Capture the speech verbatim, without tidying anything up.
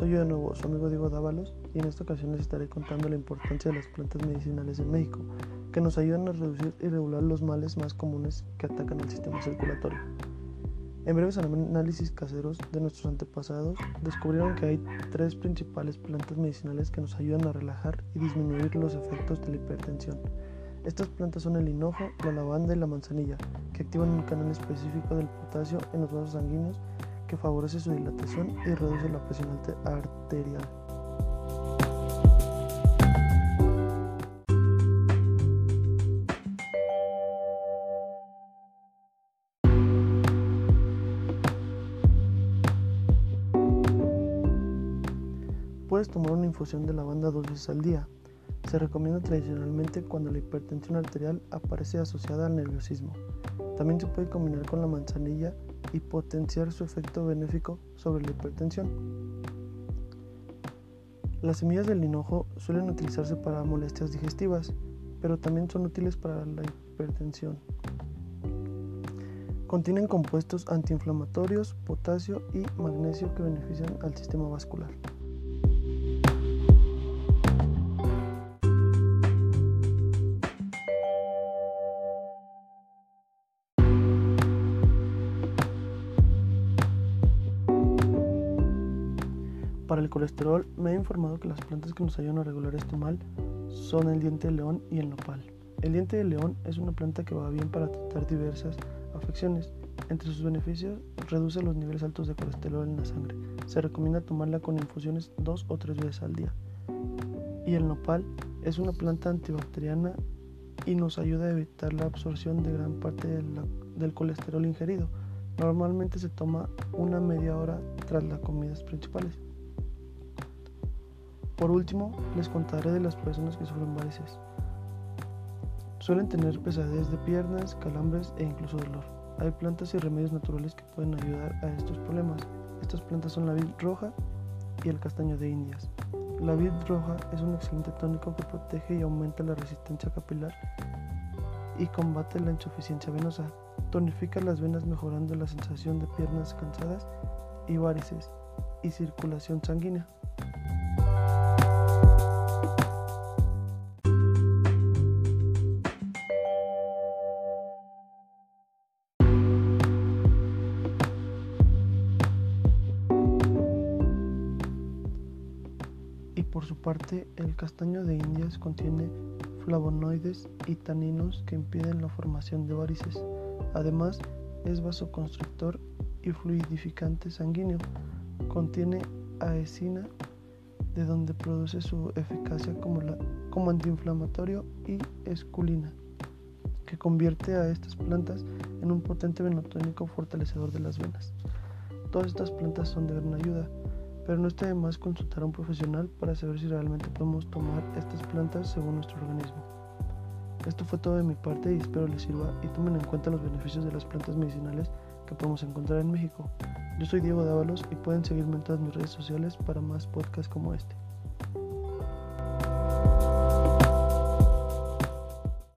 soy yo de nuevo, su amigo Diego Dávalos, y en esta ocasión les estaré contando la importancia de las plantas medicinales en México, que nos ayudan a reducir y regular los males más comunes que atacan al sistema circulatorio. En breves análisis caseros de nuestros antepasados, descubrieron que hay tres principales plantas medicinales que nos ayudan a relajar y disminuir los efectos de la hipertensión. Estas plantas son el hinojo, la lavanda y la manzanilla, que activan un canal específico del potasio en los vasos sanguíneos que favorece su dilatación y reduce la presión arterial. Puedes tomar una infusión de lavanda dos veces al día. Se recomienda tradicionalmente cuando la hipertensión arterial aparece asociada al nerviosismo. También se puede combinar con la manzanilla y potenciar su efecto benéfico sobre la hipertensión. Las semillas del hinojo suelen utilizarse para molestias digestivas, pero también son útiles para la hipertensión. Contienen compuestos antiinflamatorios, potasio y magnesio que benefician al sistema vascular. Para el colesterol, me he informado que las plantas que nos ayudan a regular este mal son el diente de león y el nopal. El diente de león es una planta que va bien para tratar diversas afecciones. Entre sus beneficios, reduce los niveles altos de colesterol en la sangre. Se recomienda tomarla con infusiones dos o tres veces al día. Y el nopal es una planta antibacteriana y nos ayuda a evitar la absorción de gran parte de la, del colesterol ingerido. Normalmente se toma una media hora tras las comidas principales. Por último, les contaré de las personas que sufren varices. Suelen tener pesadez de piernas, calambres e incluso dolor. Hay plantas y remedios naturales que pueden ayudar a estos problemas. Estas plantas son la vid roja y el castaño de Indias. La vid roja es un excelente tónico que protege y aumenta la resistencia capilar y combate la insuficiencia venosa. Tonifica las venas mejorando la sensación de piernas cansadas y varices y circulación sanguínea. Y por su parte, el castaño de Indias contiene flavonoides y taninos que impiden la formación de varices. Además, es vasoconstrictor y fluidificante sanguíneo. Contiene aecina, de donde produce su eficacia como, la, como antiinflamatorio, y esculina, que convierte a estas plantas en un potente venotónico fortalecedor de las venas. Todas estas plantas son de gran ayuda, pero no está de más consultar a un profesional para saber si realmente podemos tomar estas plantas según nuestro organismo. Esto fue todo de mi parte y espero les sirva y tomen en cuenta los beneficios de las plantas medicinales que podemos encontrar en México. Yo soy Diego Dávalos y pueden seguirme en todas mis redes sociales para más podcasts como este.